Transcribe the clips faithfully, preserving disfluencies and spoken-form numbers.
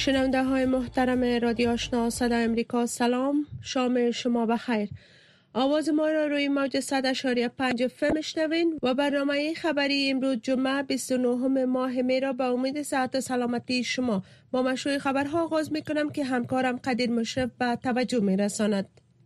شنونده های محترم رادیو آشنا صدای امریکا، سلام، شام شما بخیر. آواز ما را روی موج صد اشاری پنج اف ام میشنوین و برنامه خبری امروز جمعه بیست و نهم ماه می را به امید صحت و سلامتی شما با مشروع خبرها آغاز می کنم که همکارم قدیر مشرف به توجه می رساند.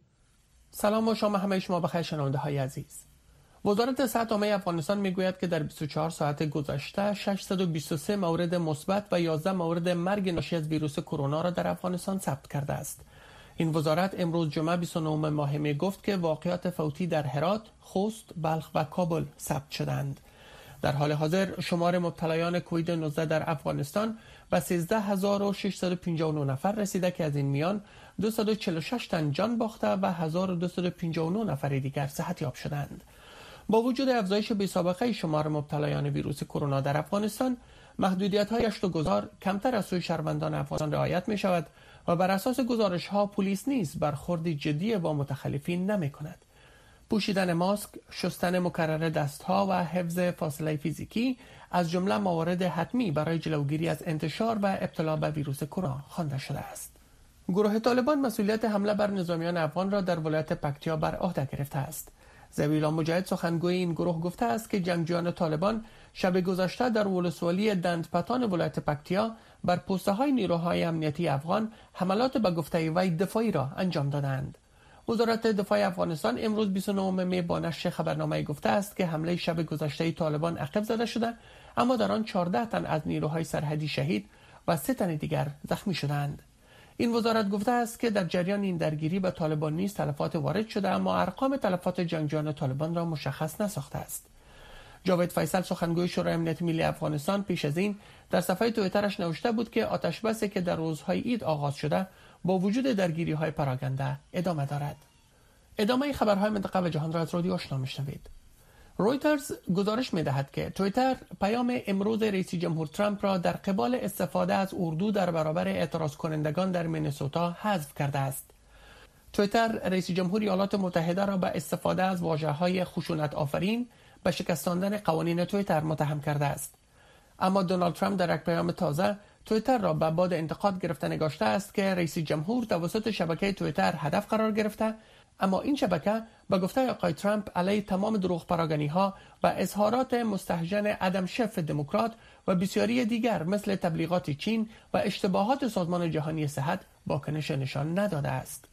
سلام و شام همه شما بخیر شنونده های عزیز. وزارت صحت عامه افغانستان میگوید که در بیست و چهار ساعت گذشته ششصد و بیست و سه مورد مثبت و یازده مورد مرگ ناشی از ویروس کرونا را در افغانستان ثبت کرده است. این وزارت امروز جمعه بیست و نهم ماه می گفت که واقعات فوتی در هرات، خوست، بلخ و کابل ثبت شدند. در حال حاضر شمار مبتلایان کووید نوزده در افغانستان به سیزده هزار و ششصد و پنجاه و نه نفر رسیده که از این میان دویست و چهل و شش تن جان باخته و هزار و دویست و پنجاه و نه نفر دیگر صحت یاب شدند. با وجود افزایش بی‌سابقه شمار مبتلایان ویروس کرونا در افغانستان، محدودیت‌های گشت و گذار کمتر از سوی شهروندان افغانستان رعایت می‌شود و بر اساس گزارش‌ها پلیس نیز برخوردی جدی با متخلفین نمی‌کند. پوشیدن ماسک، شستن مکرر دست‌ها و حفظ فاصله فیزیکی از جمله موارد حتمی برای جلوگیری از انتشار و ابتلا به ویروس کرونا خوانده شده است. گروه طالبان مسئولیت حمله بر نظامیان افغان را در ولایت پکتیا بر عهده گرفته است. ذوی‌الله مجاهد سخنگوی این گروه گفته است که جنگجویان طالبان شب گذشته در ولسوالی دندپتان ولایت پکتیا بر پوسته‌های نیروهای امنیتی افغان حملات به گفته وی دفاعی را انجام دادند. وزارت دفاع افغانستان امروز بیست و نهم می با نشر خبرنامه گفته است که حمله شب گذشته طالبان عقب زده شده، اما در آن چهارده تن از نیروهای سرحدی شهید و سه تن دیگر زخمی شدند. این وزارت گفته است که در جریان این درگیری به طالبان نیز تلفات وارد شده، اما ارقام تلفات جنگجویان طالبان را مشخص نساخته است. جاوید فیصل سخنگوی شورای امنیت ملی افغانستان پیش از این در صفحه توییترش نوشته بود که آتشبسی که در روزهای عید آغاز شده با وجود درگیری‌های پراکنده ادامه دارد. ادامه خبرهای منطقه و جهان را از رادیو آشنا میشنوید. رویترز گزارش می‌دهد که توییتر پیام امروز رئیس جمهور ترامپ را در قبال استفاده از اردو در برابر اعتراض کنندگان در مینسوتا حذف کرده است. توییتر رئیس جمهور ایالات متحده را به استفاده از واژه‌های خشونت آفرین به شکستاندن قوانین توییتر متهم کرده است. اما دونالد ترامپ در یک پیام تازه توییتر را به باد انتقاد گرفته نگاشته است که رئیس جمهور توسط شبکه توییتر هدف قرار گرفته، اما این شبکه به گفته آقای ترامپ علیه تمام دروغ پراگنی‌ها و اظهارات مستهجن ادم شف دموکرات و بسیاری دیگر مثل تبلیغات چین و اشتباهات سازمان جهانی صحت واکنش نشان نداده است.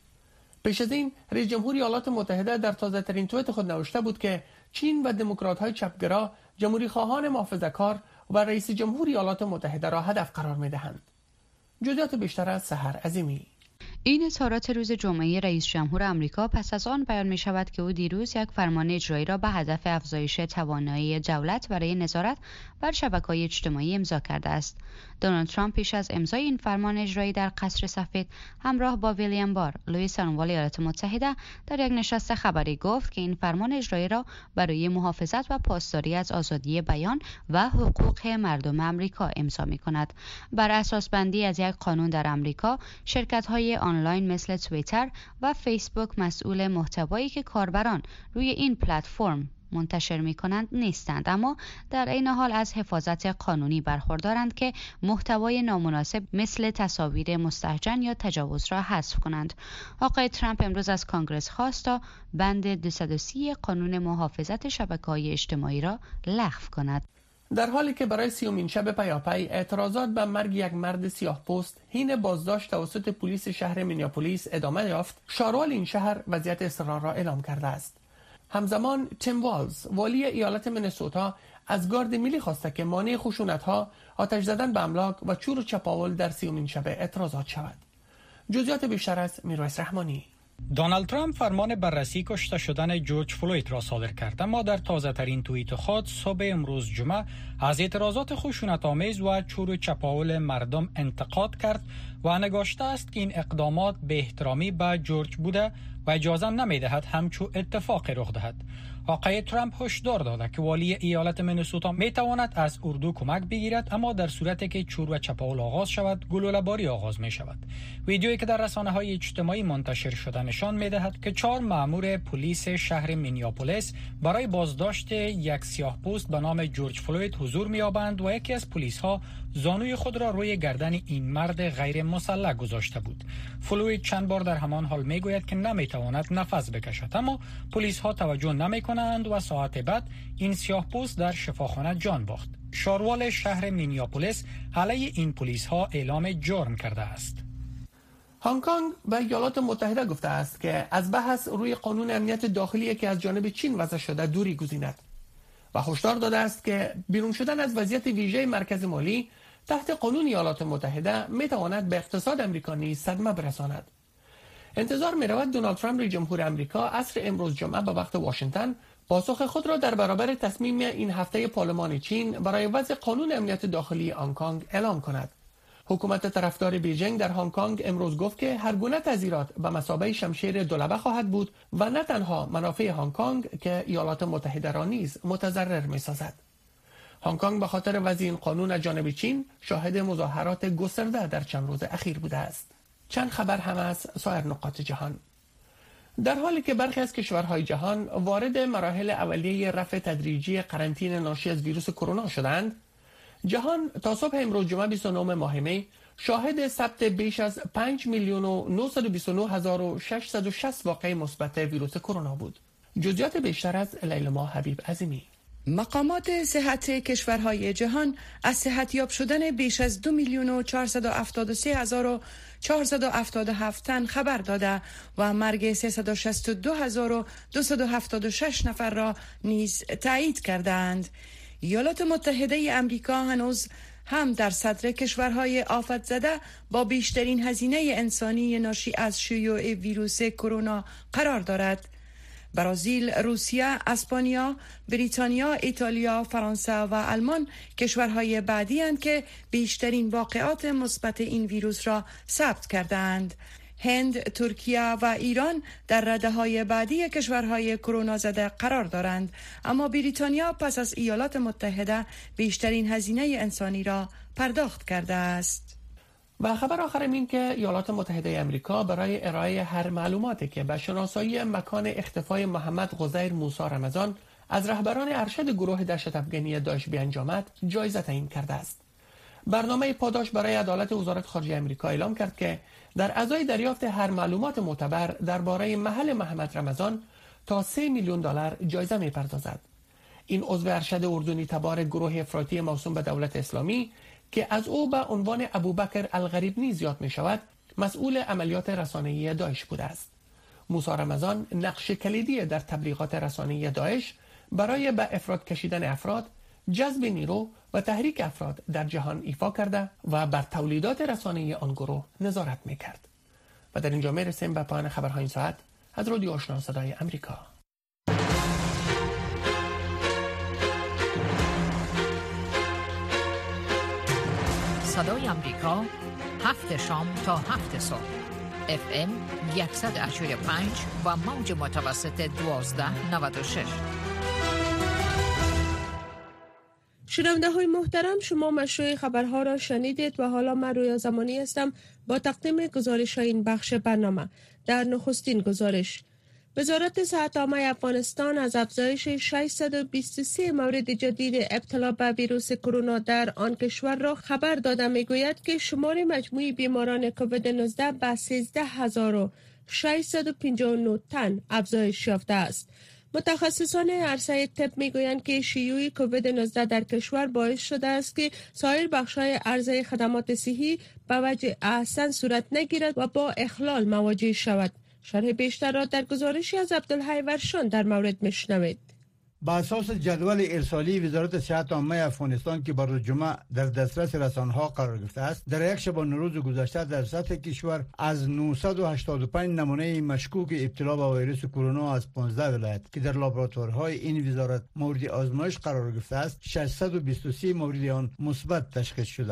پیش از این رئیس جمهور ایالات متحده در تازه‌ترین توییت خود نوشته بود که چین و دموکرات‌های چپگرا جمهوری خواهان محافظه‌کار و رئیس جمهور ایالات متحده را هدف قرار می‌دهند. جزئیات بیشتر از سحر عظیمی. این اظهارات روز جمعه رئیس جمهور آمریکا پس از آن بیان می شود که او دیروز یک فرمان اجرایی را به هدف افزایش توانایی دولت برای نظارت بر شبکه‌های اجتماعی امضا کرده است. دونالد ترامپ پیش از امضای این فرمان اجرایی در قصر سفید همراه با ویلیام بار، لوئیس آنوال ایالات متحده در یک نشست خبری گفت که این فرمان اجرایی را برای محافظت و پاسداری از آزادی بیان و حقوق مردم آمریکا امضا می کند. بر اساس بندی از یک قانون در آمریکا، شرکت‌های آنلاین مثل توییتر و فیسبوک مسئول محتوایی که کاربران روی این پلتفرم منتشر می کنند نیستند، اما در این حال از حفاظت قانونی برخوردارند که محتوای نامناسب مثل تصاویر مستهجن یا تجاوز را حذف کنند. آقای ترامپ امروز از کانگرس خواست تا بند دویست و سی قانون محافظت شبکه‌های اجتماعی را لغو کند. در حالی که برای سیومین شب پیاپی اعتراضات به مرگ یک مرد سیاه پوست حین بازداشت توسط پلیس شهر مینیاپولیس ادامه یافت، شاروال این شهر وضعیت اضطرار را اعلام کرده است. همزمان تیم والز والی ایالت مینسوتا از گارد ملی خواسته که مانع خشونت‌ها، آتش زدن به املاک و چور و چپاول در سیومین شب اعتراضات شود. جزئیات بیشتر از میرویس رحمانی. دونالد ترامپ فرمان بررسی کشته شدن جورج فلوید را صادر کرد، اما در تازه ترین توییت خود صبح امروز جمعه از اعتراضات خشونت‌آمیز و چور و چپاول مردم انتقاد کرد و نگاشته است که این اقدامات به احترامی به جورج بوده و اجازه نمی‌دهد همچون اتفاق رخ دهد. آقای ترامپ هشدار داده که والی ایالت مینسوتا میتواند از اردو کمک بگیرد، اما در صورتی که چور و چپاول آغاز شود گلوله‌باری آغاز می شود. ویدیویی که در رسانه‌های اجتماعی منتشر شده نشان می‌دهد که چهار مأمور پلیس شهر مینیاپولیس برای بازداشت یک سیاه‌پوست به نام جورج فلوید حضور می‌یابند و یکی از پلیس‌ها زانوی خود را روی گردن این مرد غیر مسلح گذاشته بود. فلوید چند بار در همان حال میگوید که نمیتواند نفس بکشد، اما پلیس ها توجه نمی کنند و ساعت بعد این سیاه‌پوست در شفاخانه جان باخت. شاروال شهر مینیاپولیس علیه این پلیس ها اعلام جرم کرده است. هنگ کنگ به ایالات متحده گفته است که از بحث روی قانون امنیت داخلی که از جانب چین وضع شده دوری گزیند و هشدار داده است که بیرون شدن از وضعیت ویژه مرکز مالی تحت قانون ایالات متحده می تواند به اقتصاد امریکا نیز صدمه برساند. انتظار می رود دونالد ترامپ رئیس جمهور امریکا عصر امروز جمعه به وقت واشنگتن پاسخ خود را در برابر تصمیم این هفته پارلمان چین برای وضع قانون امنیت داخلی هنگ کنگ اعلام کند. حکومت طرفدار بیجینگ در هنگ کنگ امروز گفت که هر گونه تغییرات به مثابه شمشیر دولبه خواهد بود و نه تنها منافع هنگ کنگ که ایالات متحده را نیز متضرر می سازد. هنگ کنگ به خاطر وضع این قانون از جانب چین شاهد مظاهرات گسترده در چند روز اخیر بوده است. چند خبر هم از سایر نقاط جهان. در حالی که برخی از کشورهای جهان وارد مراحل اولیه رفع تدریجی قرنطینه ناشی از ویروس کرونا شدند، جهان تا صبح امروز جمعه بیست و نهم ماه می شاهد ثبت بیش از پنج میلیون و نهصد و بیست و نه هزار و ششصد و شصت واقعه مثبت ویروس کرونا بود. جزئیات بیشتر از لیلما حبیب عظیمی. مقامات صحت کشورهای جهان از صحتیاب شدن بیش از دو میلیون و چهارصد و هفتاد و سه هزار و چهارصد و هفتاد و هفت تن خبر داده و مرگ سیصد و شصت و دو هزار و دویست و هفتاد و شش نفر را نیز تایید کردند. ایالات متحده امریکا هنوز هم در صدر کشورهای آفت زده با بیشترین هزینه انسانی ناشی از شیوع ویروس کرونا قرار دارد. برزیل، روسیه، اسپانیا، بریتانیا، ایتالیا، فرانسه و آلمان کشورهای بعدی اند که بیشترین واقعات مثبت این ویروس را ثبت کردند. هند، ترکیه و ایران در رده‌های بعدی کشورهای کرونا زده قرار دارند، اما بریتانیا پس از ایالات متحده بیشترین هزینه انسانی را پرداخت کرده است. و خبر آخر این که ایالات متحده امریکا برای ارائه هر معلوماتی که به شناسایی مکان اختفای محمد غزیر موسی رمضان از رهبران ارشد گروه دهشت افغانی داعش بیانجامد جایزه تعیین کرده است. برنامه پاداش برای عدالت وزارت خارجه امریکا اعلام کرد که در ازای دریافت هر معلومات معتبر درباره محل محمد رمضان تا سه میلیون دلار جایزه می‌پردازد. این عضو ارشد اردنی تبار گروه افراطی موسوم به دولت اسلامی که از او به عنوان ابوبکر الغریب نیز یاد می شود، مسئول عملیات رسانه‌ای داعش بوده است. موسی رمضان نقش کلیدی در تبلیغات رسانه‌ای داعش برای به افراط کشیدن افراد، جذب نیرو و تحریک افراد در جهان ایفا کرده و بر تولیدات رسانه‌ای آن گروه نظارت می کرد. و در اینجا می رسیم به پایان خبرهای این ساعت از رادیو آشنا صدای امریکا. صدای امریکا، هفت شام تا هفت صبح، اف ام صد و هشتاد و پنج و موج متوسط دوازده نود و شش. شنونده های محترم، شما مشروع خبرها را شنیدید و حالا من رویا زمانی هستم با تقدیم گزارش های این بخش برنامه. در نخستین گزارش، وزارت صحت عامه افغانستان از افزایش ششصد و بیست و سه مورد جدید ابتلا به ویروس کرونا در آن کشور را خبر داده میگوید که شمار مجموعی بیماران کووید نوزده به سیزده هزار و ششصد و پنجاه و نه تن افزایش یافته است. متخصصان عرصه طب میگویند که شیوع کووید نوزده در کشور باعث شده است که سایر بخش‌های عرضه خدمات صحی به وجه احسن صورت نگیرد و با اخلال مواجه شود. شرح بیشتر را در گزارشی از عبدالحی ورشان در مورد میشنوید. با اساس جدول ارسالی وزارت صحت عامه افغانستان که بر روز جمعه در دسترس رسانه‌ها قرار گرفته است، در یک شبانه روز گذشته در سطح کشور از نهصد و هشتاد و پنج نمونه مشکوک ابتلا به ویروس کرونا از پانزده ولایت که در لابراتوارهای این وزارت مورد آزمایش قرار گرفته است، ششصد و بیست و سه مورد آن مثبت تشخیص شدند.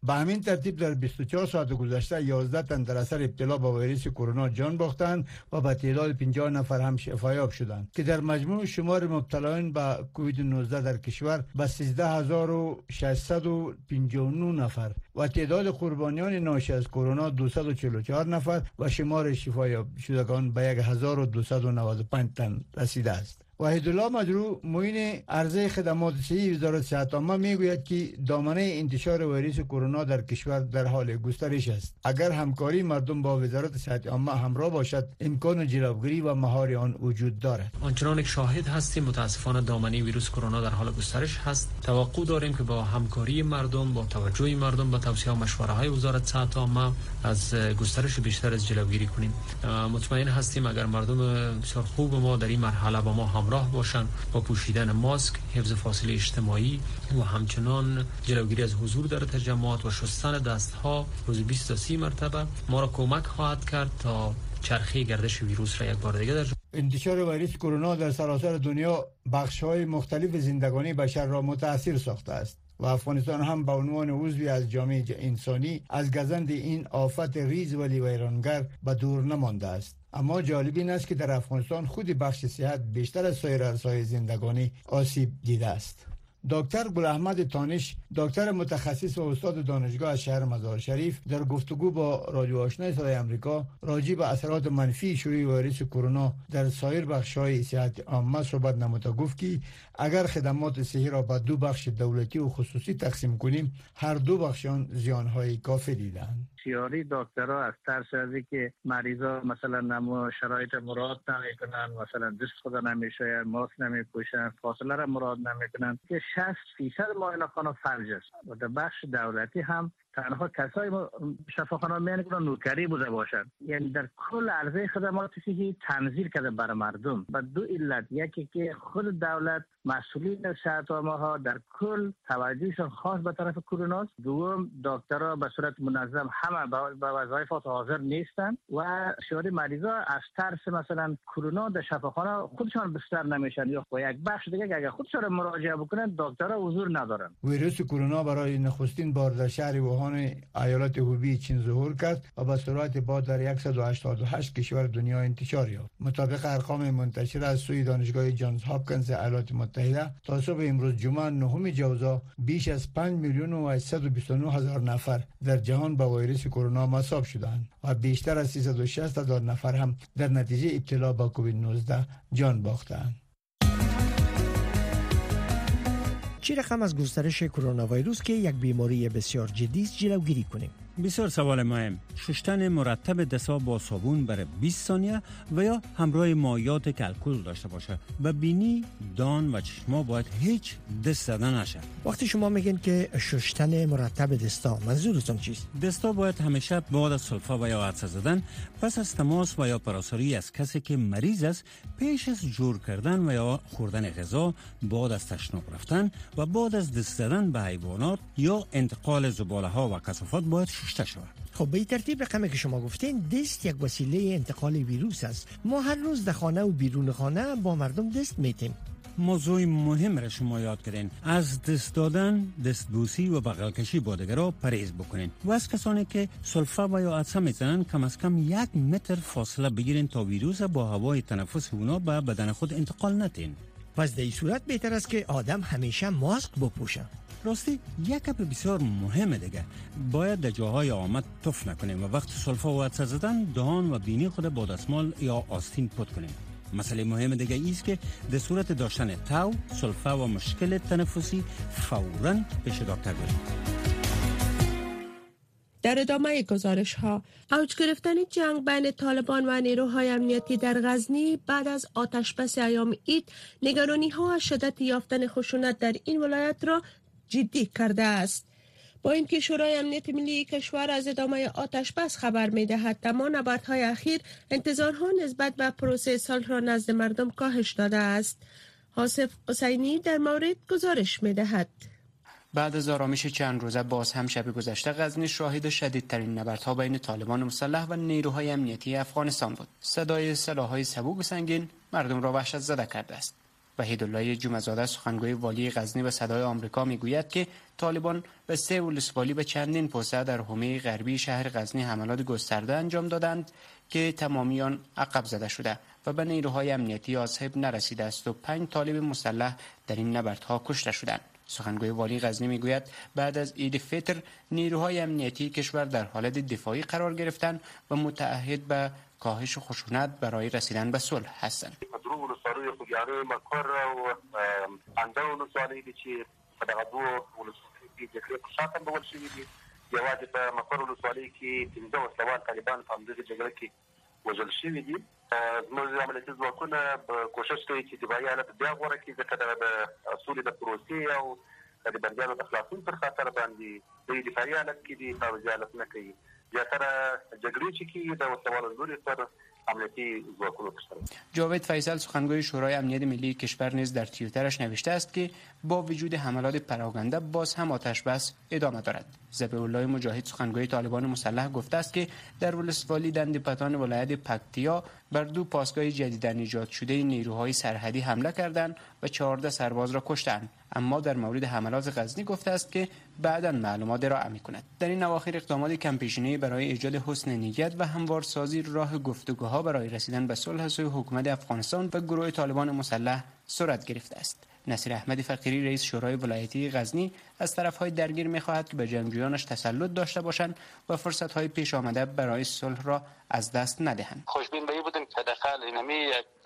به همین ترتیب در بیست و چهار ساعت گذشته یازده تن در اثر ابتلا با ویروس کرونا جان باختند و به تعداد پنجاه نفر هم شفایاب شدند که در مجموع شمار مبتلایان به کووید نوزده در کشور به سیزده هزار و ششصد و پنجاه و نه نفر و تعداد قربانیان ناشی از کرونا دویست و چهل و چهار نفر و شمار شفایاب شدگان به هزار و دویست و نود و پنج تن رسیده است. وحیدالله مجروح معین عرضه خدمات صحی وزارت صحت عامه میگوید که دامنه انتشار ویروس کرونا در کشور در حال گسترش است. اگر همکاری مردم با وزارت صحت عامه همراه باشد امکان جلوگیری و مهار آن وجود دارد. آنچنان که شاهد هستیم متاسفانه دامنه ویروس کرونا در حال گسترش هست. توقع داریم که با همکاری مردم، با توجه مردم به توصیه و مشوره های وزارت صحت عامه از گسترش بیشتر از جلوگیری کنیم. مطمئن هستیم اگر مردم بسیار خوب ما در این مرحله با ما هم راه باشند با پوشیدن ماسک، حفظ فاصله اجتماعی و همچنان جلوگیری از حضور در تجمعات و شستن دستها روز بیست تا سی مرتبه ما را کمک خواهد کرد تا چرخه گردش ویروس را یک بار دیگه در انتشار ویروس کرونا در سراسر دنیا بخش‌های مختلف زندگانی بشر را متاثر ساخته است و افغانستان هم به عنوان عضوی از جامعه انسانی از گزند این آفت ریز ولی ویرانگر به دور نمانده است. اما جالب این است که در افغانستان خود بخش صحت بیشتر از سایر عرصه‌های زندگانی آسیب دیده است. دکتر گل احمد تانش، دکتر متخصص و استاد دانشگاه از شهر مزار شریف، در گفتگو با رادیو آشنای صدای آمریکا راجع به اثرات منفی شیوع ویروس کرونا در سایر بخش‌های صحت عامه صحبت نموده گفت که اگر خدمات صحی را به دو بخش دولتی و خصوصی تقسیم کنیم هر دو بخش آن زیان‌های کافی دیدند. بسیاری دکترها از ترس از اینکه مریضا مثلا نمو شرایط مراد نمیکنن، مثلا دست خود نمیشوین، ماسک نمیپوشن، فاصله را مراد نمیکنن که شصت فیصد معاینه خانه فلج است و در بخش دولتی هم تنها کسایی شفاخانه میان که نوکری بوده باشند. یعنی در کل عرضه خدمات صحی تنظیر کرده بر مردم و دو علت، یکی که خود دولت مسئولین صحت عامه ها در کل توجهشون خاص به طرف کرونا است، دوم دکترها به صورت منظم همه به وظایفات حاضر نیستند و شماری مریضا از ترس مثلا کرونا در شفاخانه خودشان بستر نمیشن یا با یک بخش دیگه اگر خودشان مراجعه بکنن دکترها حضور ندارن. ویروس کرونا برای نخستین بار در شهر ووهان ایالت هوبی چین ظهور کرد و به سرعت باد در صد و هشتاد و هشت کشور دنیا انتشار یافت. مطابق ارقام منتشر از سوی دانشگاه جانز هاپکینز ایالات متحده تا صبح امروز جمعه نهم جوزا بیش از پنج میلیون و هشتصد و بیست و نه هزار نفر در جهان با ویروس کرونا مصاب شدند و بیشتر از سیصد و شصت هزار نفر هم در نتیجه ابتلا با کووید نوزده جان باختند. چه رقم از گسترش کرونا ویروس که یک بیماری بسیار جدی است جلوگیری کنیم؟ بسیار سوال مهم. شستن مرتب دست‌ها با صابون برای بیست ثانیه و یا همراه مایعات که الکل داشته باشه. به بینی، دان و چشما باید هیچ دست زدن نشه. وقتی شما میگین که شستن مرتب دستا منظورتون چیست؟ دستا باید همیشه بعد از سلفا و یا عطسه زدن پس از تماس و یا پراساری از کسی که مریض است پیش از جور کردن و یا خوردن غذا، بعد از تشناب رفتن و بعد از دست زدن به حیوانات یا انتقال زباله ها و کثافات باید شسته شود. خب به این ترتیب رقمی که شما گفتین دست یک وسیله انتقال ویروس است. ما هر روز در خانه و بیرون خانه با مردم دست میتیم. موضوع مهم را شما یاد کردین. از دست دادن، دستبوسی و بغل کشی با دیگران پرهیز بکنین و از کسانی که سلفا و یا عطسه میزنن کم از کم یک متر فاصله بگیرین تا ویروس با هوای تنفس اونا به بدن خود انتقال ندین. پس در این صورت بهتر است که آدم همیشه ماسک بپوشه. راستی یک گپ بسیار مهمه دیگه، باید در جاهای آمد تف نکنیم و وقت سلفا و عطسه زدن دهان و بینی خود با دستمال یا آستین پت کنیم. مسئله مهم دیگه ایست که در صورت داشتن تاو، سلفا و مشکل تنفسی فوراً پیش دکتر برید. در ادامه گزارش ها، اوج گرفتن جنگ بین طالبان و نیروهای امنیتی در غزنی بعد از آتشبس ایام عید نگرانی ها از شدت یافتن خشونت در این ولایت را جدی کرده است. با اینکه شورای امنیت ملی کشور از ادامه آتشبس خبر می‌دهد، اما نبردهای اخیر انتظارها نسبت به پروسه صلح را نزد مردم کاهش داده است. حاسب حسینی در مورد گزارش می‌دهد. بعد از آرامش چند روزه باز هم شب گذشته غزنی شاهد شدیدترین نبردها بین طالبان مسلح و نیروهای امنیتی افغانستان بود. صدای سلاح‌های سبک و سنگین مردم را وحشت زده کرده است. وحیدالله جمعه‌زاده سخنگوی والی غزنی به صدای آمریکا میگوید که طالبان به سه ولسوالی به چندین پوسته در حومه غربی شهر غزنی حملات گسترده انجام دادند که تمامی آن عقب زده شده و به نیروهای امنیتی آسیب نرسیده است و پنج طالب مسلح در این نبردها کشته شدند. سخنگوی والی غزنی میگوید بعد از عید فطر نیروهای امنیتی کشور در حالت دفاعی قرار گرفتند و متعهد به کاهش خشونت برای رسیدن به صلح هستند. درو ولسوالی خوږیاڼي مکر او اندړ ولسوالۍ دي چې په دغه دوه ولسوالیو کې جګړې په شا تمبول شوي دي. یوازې په مکر ولسوالۍ کې پنځه وسلوال طالبان په همدغې جګړه کې وژل شوي دي. زموږ عملیاتي ځواکونه کوشش کوي چې دفاعي حالت بیا غوره کړي، ځکه د سولې د پروسې او د بندیانو د خلاصون پر خاطر باندې دوی دفاعي حالت کې دي، تعویضي حالت نه کوي. زیاتره جګړې چې کېږي د وسلوالو لوري پر امنیتی ځواکونو ترسره. جاوید فیصل سخنگوی شورای امنیت ملی کشور نیز در توییترش نوشته است که با وجود حملات پراکنده باز هم آتش بس ادامه دارد. ذبیح الله مجاهد سخنگوی طالبان مسلح گفته است که در ولسوالی دندپتان ولایت پکتیا بر دو پاسگاه جدیداً ایجاد شده نیروهای سرحدی حمله کردند و چهارده سرباز را کشتند، اما در مورد حملات غزنی گفته است که بعداً معلومات ارائه می‌کند. در این اواخر اقدامات کم‌پیشینه‌ای برای ایجاد حسن نیت و هموارسازی راه گفتگوها برای رسیدن به صلح سوی حکومت افغانستان و گروه طالبان مسلح صورت گرفته است. نصیر احمدی فقیری رئیس شورای ولایتی غزنی از طرف‌های درگیر می‌خواهد که به جنگجویانش تسلط داشته باشند و فرصت‌های پیش آمده برای صلح را از دست ندهند. خوشبین به این بودیم که داخل اینمی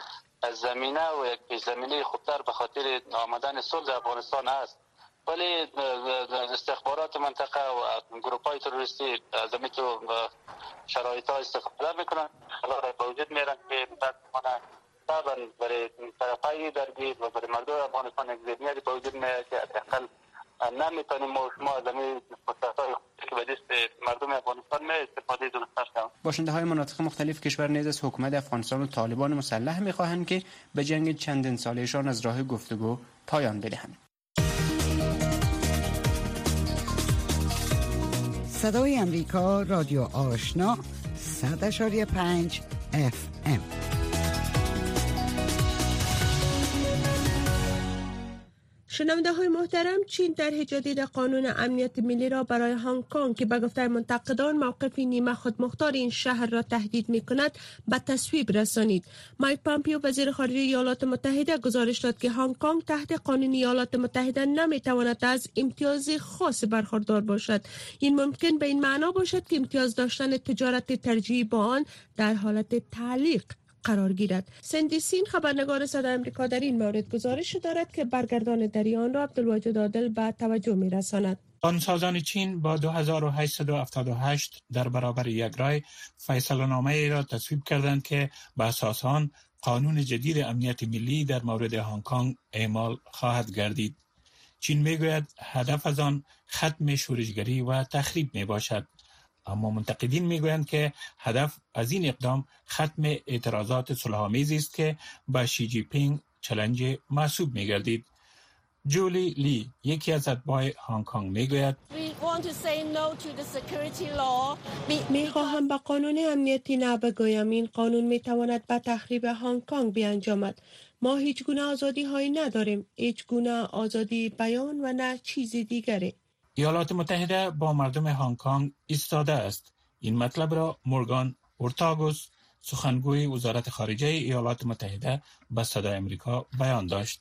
از زمینه و یک پیش زمینه خوبتر به خاطر آمدن صلح افغانستان است، ولی استخبارات منطقه و گروه‌های تروریستی از این تو شرایط‌ها استفاده می‌کنند، حالا به وجود میارن که متأسفانه طبعا برای طرفای درگیر و برای مردم افغانستان یک ذهنیتی به وجود میاد که حداقل نمیتونیم ما شما از این فرصت‌های که به دست مردم افغانستان می استفاده درست کنیم. باشنده‌های مناطق مختلف کشور نیز از حکومت افغانستان و طالبان مسلح می‌خواهند که به جنگ چندین سالهشان از راه گفتگو پایان بدهند. صدای امریکا، رادیو آشنا، صد اشاری پنج اف ام. شنونده های محترم، چین در جدید قانون امنیت ملی را برای هنگ کنگ که به گفته منتقدان موقف نیمه خودمختار این شهر را تهدید می کند به تصویب رسانید. مایک پامپیو وزیر خارجه ایالات متحده گزارش داد که هنگ کنگ تحت قانون ایالات متحده نمی تواند از امتیاز خاص برخوردار باشد. این ممکن به این معنا باشد که امتیاز داشتن تجارت ترجیحی با آن در حالت تعلیق قرار گیرد. سندی سین خبرنگار صدای امریکا در این مورد گزارش دارد که برگردان دریان را عبدالواجد عادل به توجه می رساند. قانونسازان چین با دو هزار و هشتصد و هفتاد و هشت در برابر یک رای فیصله نامه ای را تصویب کردند که به اساس آن قانون جدید امنیت ملی در مورد هنگ کنگ اعمال خواهد گردید. چین میگوید هدف از آن ختم شورشگری و تخریب می باشد، اما منتقدین میگویند که هدف از این اقدام ختم اعتراضات صلح‌آمیزی است که با شی جی پینگ چالش محسوب می‌گردید. جولی لی یکی از اتباع هنگ کنگ میگوید میخواهم به قانون امنیتی نه بگویم. این قانون میتواند به تخریب هنگ کنگ بیانجامد. ما هیچ گونه آزادی هایی نداریم، هیچ گونه آزادی بیان و نه چیزی دیگری. ایالات متحده با مردم هنگ کنگ ایستاده است. این مطلب را مورگان اورتاگوس سخنگوی وزارت خارجه ایالات متحده به صدای امریکا بیان داشت.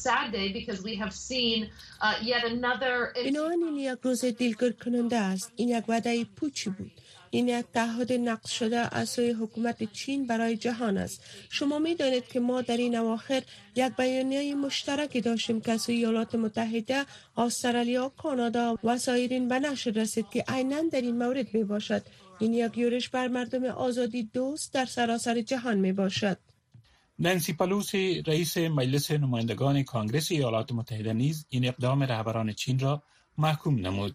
اینان این یک روز دلگیر کننده است. این یک وعده پوچی بود. این یک تعهد نقض شده از سوی حکومت چین برای جهان است. شما می دانید که ما در این اواخر یک بیانیه مشترکی داشتیم که از ایالات متحده، استرالیا، کانادا و سایرین به نشر رسید که عیناً در این مورد می باشد. این یک یورش بر مردم آزادی دوست در سراسر جهان می باشد. نانسی پلوسی رئیس مجلس نمایندگان کانگرس ایالات متحده نیز این اقدام رهبران چین را محکوم نمود.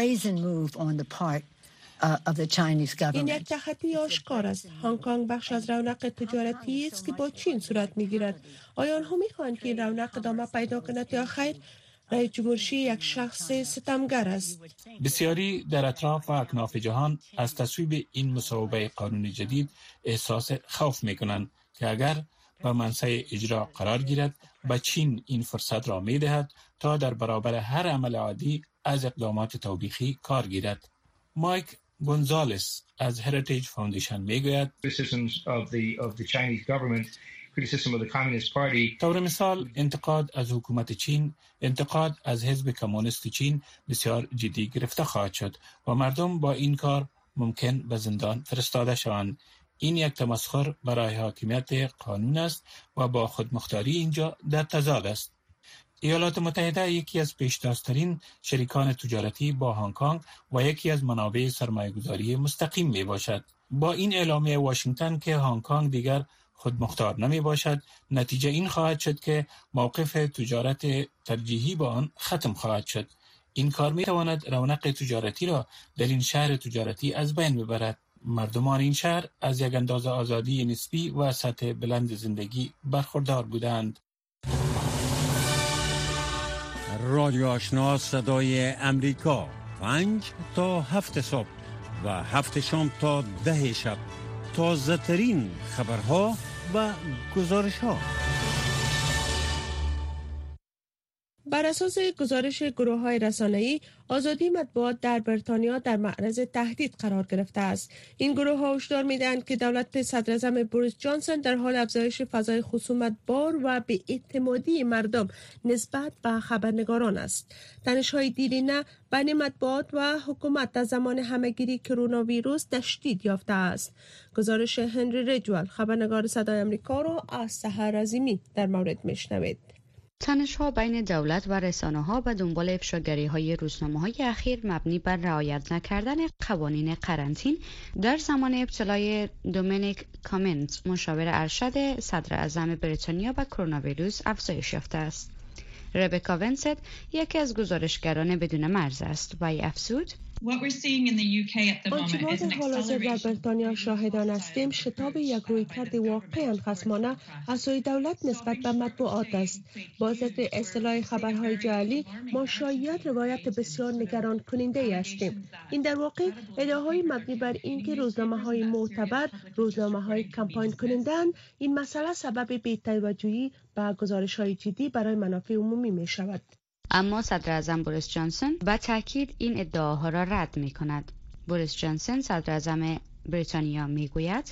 این یک تخطی آشکار است. هنگ کنگ بخش از رونق تجارتی است که با چین صورت می‌گیرد. آیا آنها می‌خواهند که این رونق ادامه پیدا کند یا خیر؟ رئیس جمهور شی یک شخص ستمگر است. بسیاری در اطراف و اکناف جهان از تصویب این مصوبه قانونی جدید احساس خوف می‌کنند که اگر و منصه اجرا قرار گیرد به چین این فرصت را می دهد تا در برابر هر عمل عادی از اقدامات توبیخی کار گیرد. مایک گونزالس از هریتیج فاوندیشن می گوید طور مثال انتقاد از حکومت چین، انتقاد از حزب کمونیست چین بسیار جدی گرفته خواهد شد و مردم با این کار ممکن به زندان فرستاده شوند. این یک تمسخر برای حاکمیت قانون است و با خودمختاری اینجا در تضاد است. ایالات متحده یکی از پیشتازترین شریکان تجارتی با هنگ کنگ و یکی از منابع سرمایه‌گذاری مستقیم می باشد. با این اعلامیه واشنگتن که هنگ کنگ دیگر خودمختار نمی باشد، نتیجه این خواهد شد که موقف تجارت ترجیحی با آن ختم خواهد شد. این کار می تواند رونق تجارتی را در این شهر تجارتی از بین ببرد. مردمان این شهر از یک اندازه آزادی نسبی و سطح بلند زندگی برخوردار بودند. رادیو آشنا صدای امریکا، پنج تا هفت صبح و هفت شام تا ده شب، تازه ترین خبرها و گزارش ها. بر اساس گزارش گروه‌های رسانه‌ای، آزادی مطبوعات در بریتانیا در معرض تهدید قرار گرفته است. این گروه‌ها هشدار می‌دهند که دولت صدراعظم بوریس جانسون در حال افزایش فضای خصومت بار و بی‌اعتمادی مردم نسبت به خبرنگاران است. تنش‌های دیرینه بین مطبوعات و حکومت در زمان همه‌گیری کرونا ویروس تشدید یافته است. گزارش هنری رجوال، خبرنگار صدای آمریکا را از سحر عظیمی در مورد میشنوید. تنش‌ها بین دولت و رسانه‌ها به دنبال افشاگری‌های روزنامه‌های اخیر مبنی بر رعایت نکردن قوانین قرنطین در زمان ابتلای دومینیک کامنز، مشاور ارشد صدر اعظم بریتانیا به کرونا ویروس، افزایش یافته است. ربکا ونست یکی از گزارشگران بدون مرز است و ای افزود: آنچه ما در حال حاضر در بریتانیا شاهدان هستیم شتاب یک رویکرد واقعاً خصمانه از سوی دولت نسبت به مطبوعات است. با ذکر اصطلاح خبرهای جعلی، ما شاید روایت بسیار نگران کننده هستیم. این در واقع ادعاهای مبنی بر اینکه روزنامه‌های معتبر، روزنامه‌های کمپاین کننده‌اند. این مسئله سبب بی‌توجهی به گزارش‌های جدی برای منافع عمومی می شود. اما صدر اعظم بوریس جانسون با تاکید این ادعاها را رد می کند. بوریس جانسون صدر اعظم بریتانیا می گوید: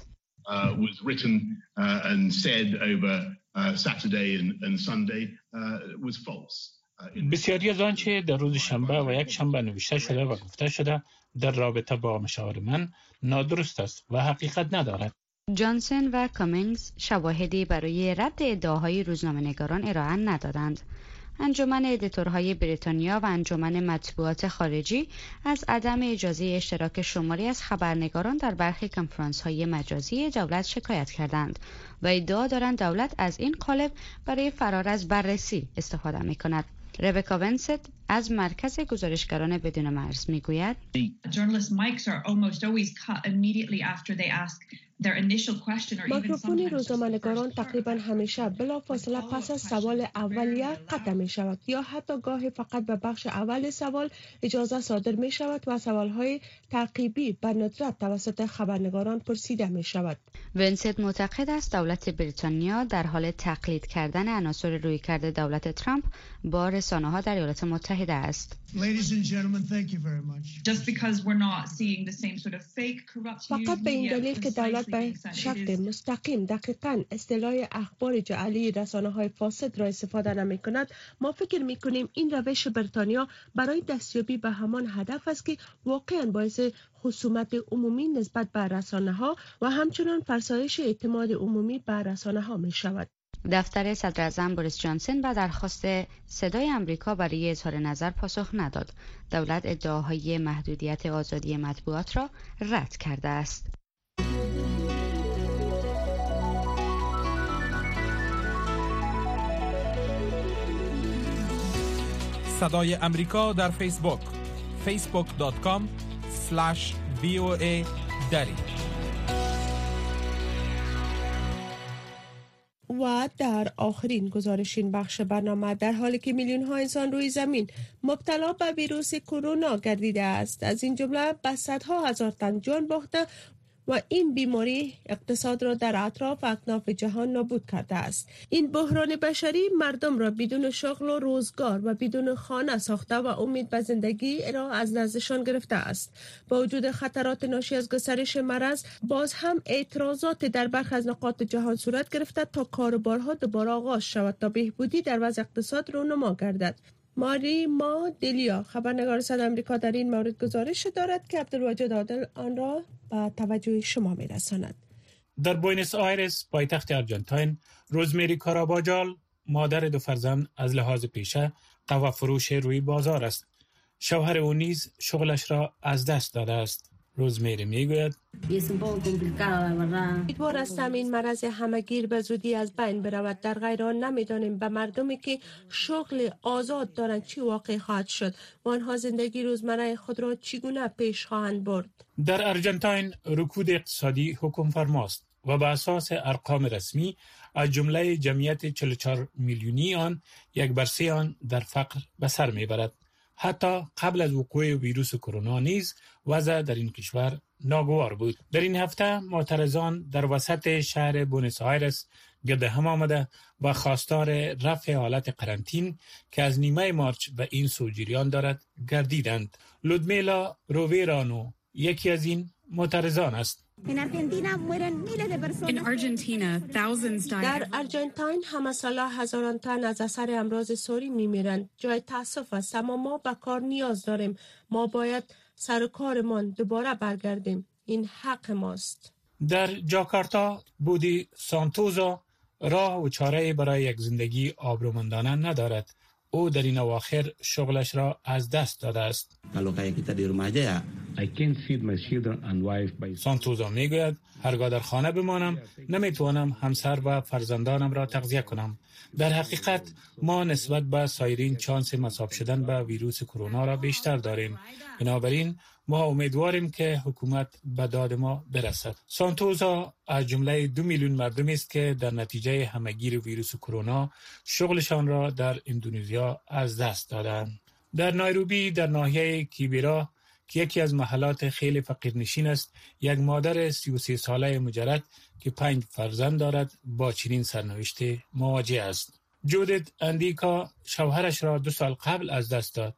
بسیاری از آنچه در روز شنبه و یک شنبه نوشته شده و گفته شده در رابطه با مشاور من نادرست است و حقیقت ندارد. جانسون و کامینگز شواهدی برای رد ادعاهای روزنامه‌نگاران ارائه ندادند. انجمن ادیتورهای بریتانیا و انجمن مطبوعات خارجی از عدم اجازه اشتراک شماری از خبرنگاران در برخی کنفرانس‌های مجازی دولت شکایت کردند و ادعا دارند دولت از این قالب برای فرار از بررسی استفاده می‌کند. ربکا ونست از مرکز گزارشگران بدون مرز میگوید: میکروفون روزنامه‌نگاران تقریبا همیشه بلافاصله پس از سوال اولیه قطع می شود یا حتی گاهی فقط به بخش اول سوال اجازه صادر می شود و سوالهای تعقیبی به ندرت توسط خبرنگاران پرسیده می شود. ونست معتقد است دولت بریتانیا در حال تقلید کردن عناصر رویکرد دولت ترامپ با رسانه‌ها در ایالات متحده است. فقط به این دلیل که دولت به شکل مستقیم دقیقاً اصطلاح اخبار جعلی رسانه‌های فاسد را استفاده نمی کند، ما فکر می کنیم این روش بریتانیا برای دستیابی به همان هدف است که واقعاً باعث خصومت عمومی نسبت به رسانه‌ها و همچنان فرسایش اعتماد عمومی به رسانه‌ها می شود. دفتر صدر اعظم بوریس جانسون به درخواست صدای آمریکا برای اظهار نظر پاسخ نداد. دولت ادعاهای محدودیت آزادی مطبوعات را رد کرده است. صدای امریکا در فیسبوک فیسبوک دات کام اسلش وی او ای دری. و در آخرین گزارش این بخش برنامه، در حالی که میلیون ها انسان روی زمین مبتلا به ویروس کرونا گردیده است، از این جمله به صدها هزار تن جان باخته و این بیماری اقتصاد را در اطراف و اکناف جهان نابود کرده است. این بحران بشری مردم را بدون شغل و روزگار و بدون خانه ساخته و امید به زندگی را از نزدشان گرفته است. با وجود خطرات ناشی از گسترش مرض، باز هم اعتراضات در برخی از نقاط جهان صورت گرفته تا کاروبارها دوباره آغاز شود تا بهبودی در وضع اقتصاد رونما گردد. ماری ما دلیا خبرنگار صدای آمریکا در این مورد گزارش دارد که عبدالواجد عادل آن را به توجه شما می‌رساند. در بوینس آیرس پایتخت آرژانتین، روزمری کاراباجال مادر دو فرزند از لحاظ پیشه قهوه فروش روی بازار است. شوهر او نیز شغلش را از دست داده است. روزمری میگوید امیدوار هستم این مرض همگیر به زودی از بین برود. در غیر آن نمیدانیم به مردمی که شغل آزاد دارند چی واقع خواهد شد و آنها زندگی روزمره خود را چگونه پیش خواهند برد. در آرژانتین رکود اقتصادی حکم فرماست و به اساس ارقام رسمی از جمله جمعیت چهل و چهار میلیونی آن یک بر سه آن در فقر به سر میبرد. حتی قبل از وقوع ویروس کرونا نیز وضع در این کشور ناگوار بود. در این هفته معترضان در وسط شهر بوینس آیرس گرد هم آمده و خواستار رفع حالت قرنطین که از نیمه مارچ به این سو جریان دارد گردیدند. لودمیلا روویرانو یکی از این معترضان است. در ارژانتین همه ساله هزاران تن از اثر امراض ساری میمیرند. جای تاسف است، اما ما به کار نیاز داریم. ما باید سر کارمان دوباره برگردیم. این حق ماست. در جاکارتا بودی سانتوزا راه و چاره برای یک زندگی آبرومندانه ندارد. او در این اواخر شغلش را از دست داده است. سانتوزا میگوید هرگاه در خانه بمانم نمیتوانم همسر و فرزندانم را تغذیه کنم. در حقیقت ما نسبت به سایرین چانس مصاب شدن به ویروس کرونا را بیشتر داریم. بنابراین ما امیدواریم که حکومت به داد ما برسد. سانتوزا از جمله دو میلیون مردمی است که در نتیجه همهگیر ویروس کرونا شغلشان را در اندونزیا از دست دادند. در نایروبی در ناحیه کیبیرا که یکی از محلات خیلی فقیرنشین است، یک مادر سی و سه ساله مجرد که پنج فرزند دارد با چنین سرنوشت مواجه است. جودت اندیکا شوهرش را دو سال قبل از دست داد.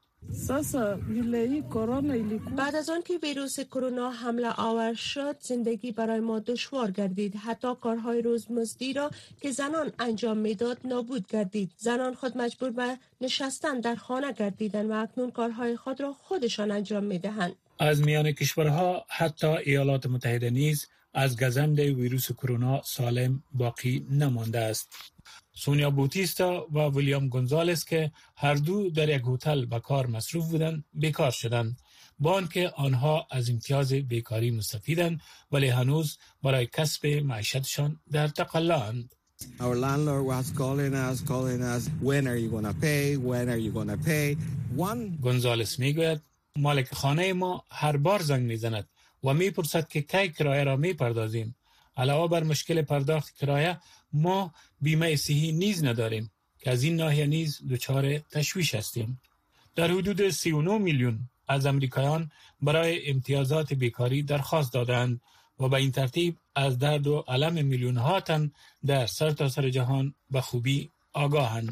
بعد از آن که ویروس کرونا حمله آور شد، زندگی برای ما دشوار گردید. حتی کارهای روزمزدی را که زنان انجام میداد نابود گردید. زنان خود مجبور به نشستن در خانه گردیدند و اکنون کارهای خود را خودشان انجام میدهند. از میان کشورها حتی ایالات متحده نیز از گزند ویروس کرونا سالم باقی نمانده است. سونیا بوتیستا و ویلیام گونزالس که هر دو در یک هتل به کار مصروف بودند بیکار شدند، با آنکه آنها از امتیاز بیکاری مستفیدند ولی هنوز برای کسب معیشتشان در تقلااند. Our landlord was calling us, calling us, when are you going to pay, when are you going to pay. One... گونزالس میگوید مالک خانه ما هر بار زنگ میزند و میپرسد که کی کرایه را میپردازیم. علاوه بر مشکل پرداخت کرایه، ما بیمه صحی نیز نداریم که از این ناحیه نیز دچار تشویش هستیم. در حدود سی و نه میلیون از امریکایان برای امتیازات بیکاری درخواست دادند و به این ترتیب از درد و الم میلیون ها تن در سرتاسر سر جهان به خوبی آگاهند.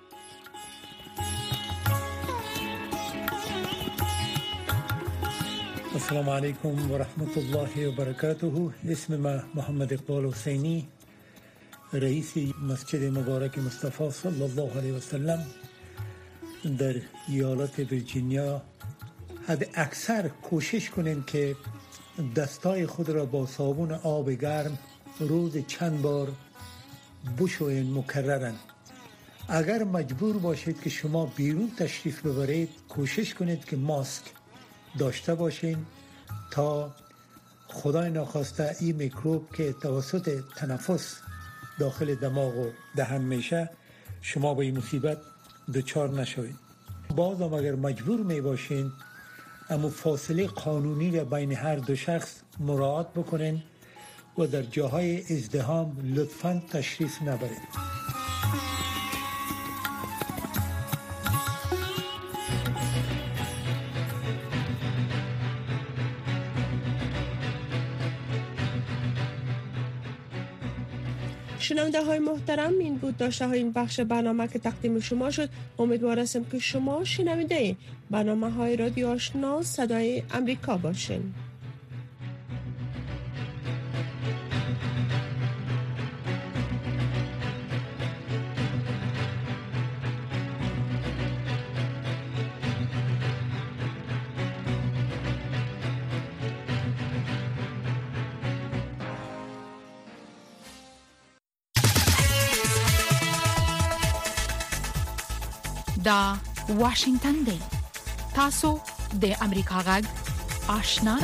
السلام علیکم و رحمت الله و برکاته. اسم ما محمد اقبال حسینی، رئیس مسجد مبارک مصطفی صلی الله علیه و سلم در ایالت ویرجینیا. حد اکثر کوشش کنین که دستای خود را با صابون آب گرم روز چند بار بشوین مکررن. اگر مجبور باشید که شما بیرون تشریف ببرید، کوشش کنید که ماسک داشته باشین تا خدای ناخواسته این میکروب که توسط تنفس داخل دماغ و دهن میشه شما به این مصیبت دچار نشوید. باز هم اگر مجبور می باشین اما فاصله قانونی را بین هر دو شخص مراعات بکنین و در جاهای ازدحام لطفاً تشریف نبرید. شنونده های محترم، این بود داشته های این بخش برنامه که تقدیم شما شد. امیدوار هستم که شما شنونده برنامه های رادیو آشنا صدای امریکا باشین. دا واشنگتن دی تاسو د امریکا غږ آشنا